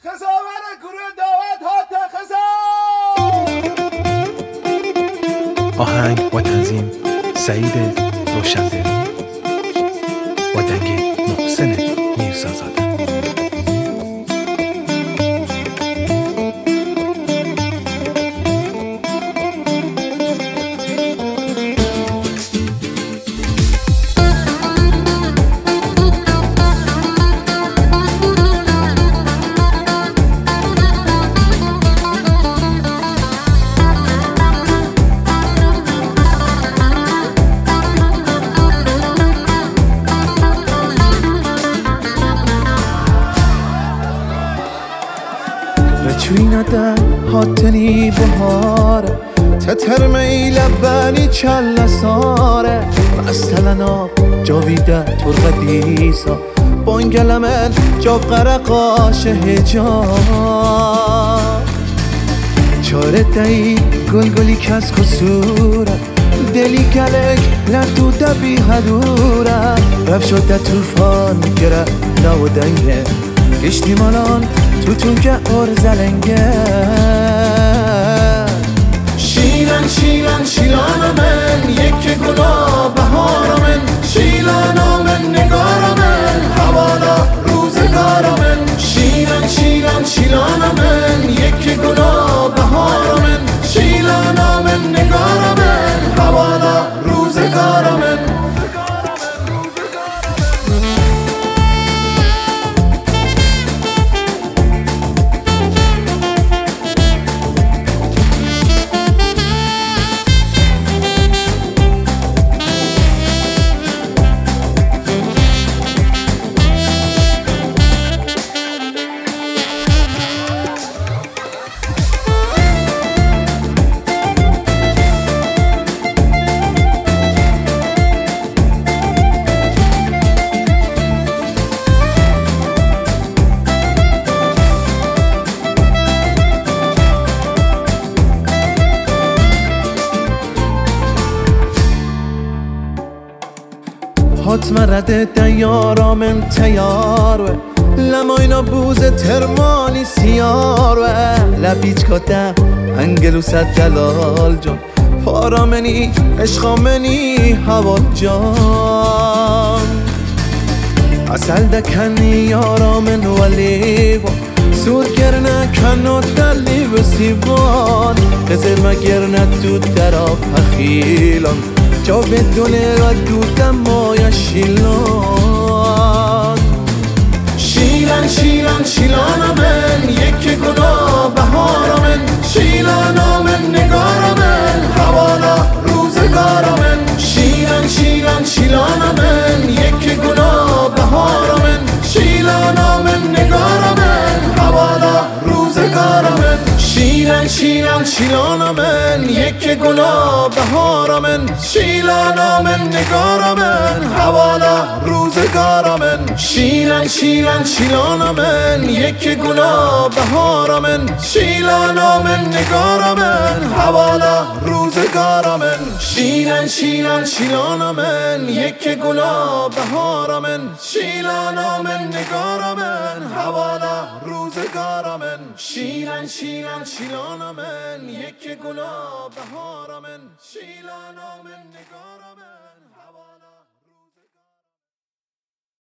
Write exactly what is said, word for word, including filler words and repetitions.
خساور گروه دعوت ها خسا. آهنگ و تنظیم سعید روشندل و دنگ محسن میرزازاده. رچوینه ده هاتنی بهاره تتر میل بنی چل ساره مستلنا جاویده ترغ دیسا بانگلمن جاو قرقاش هجان چاره دایی گل گلی کس کسوره دلی کلک لردو دبی هدوره رف شده توفان گره نو دنگه گشتی مالان تو تون که ارزلنگه شیلن شیلن شیلان من یک گلا بهار من شیلان من نگار من حوالا روزگار من شیلن شیلن شیلان من یک گلا بهار من شیلان من نگار من حوالا روزگار من حتم رده دیارامم تیاروه لماینا بوز ترمانی سیاروه لبیچ کده انگلوس دلال جان پارامنی عشقامنی حوال جان اصل دکنی یارامن ولیوان سور گرنه کنات دلی و سیوان قزر مگرنه دود در آب خیلان جا بدونه را دودم مایا شیلان شیلن شیلن شیلان من یک گنا بهار من شیلان من نگار من حوالا روزگار من شیلن شیلن شیلان من یک گنا بهار من شیلان من نگار من حوالا روزگار من شیلن شیلن شیلان من یک گنا بهار من شیلان من نگار من حوالا روزگار من شیلن شیلن شیلان من یک گنا بهار من شیلان من نگار من حوالا روزگار من شیلن شیلن شیلان من یک گنا بهار من شیلان من نگار من حوالا روزگار من شیلن شیلن شیلان من یک گنا بهار من شیلان من نگار من